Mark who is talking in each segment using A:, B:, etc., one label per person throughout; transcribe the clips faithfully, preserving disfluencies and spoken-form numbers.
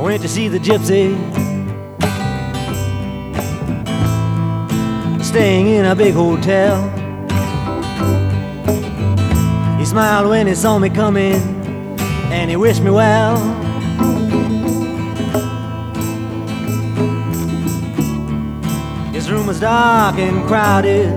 A: went to see the gypsy, staying in a big hotel. He smiled when he saw me coming, and he wished me well. His room was dark and crowded,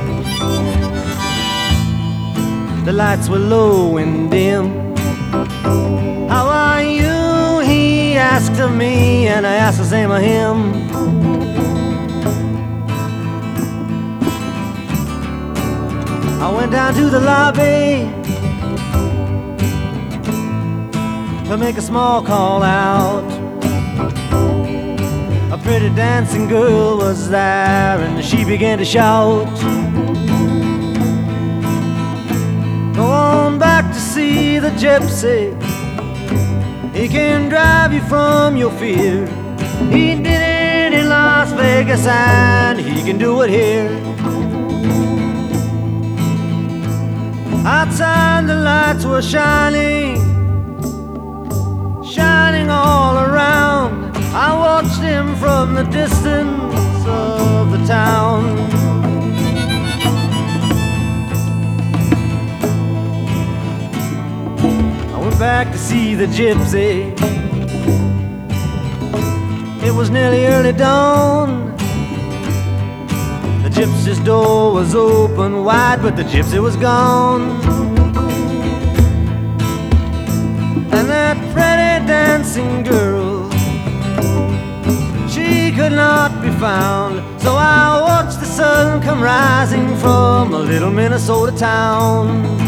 A: the lights were low and dim. How are you? He asked of me, and I asked the same of him. I went down to the lobby to make a small call out. A pretty dancing girl was there, and she began to shout, "Go on back to see the gypsy. He can drive you from your fear. He did it in Las Vegas, and he can do it here." Outside the lights were shining, shining all around. I watched him from the distance of the town. I went back to see the gypsy. It was nearly early dawn. The gypsy's door was open wide, but the gypsy was gone. And that pretty dancing girl, she could not be found. So I watched the sun come rising from a little Minnesota town.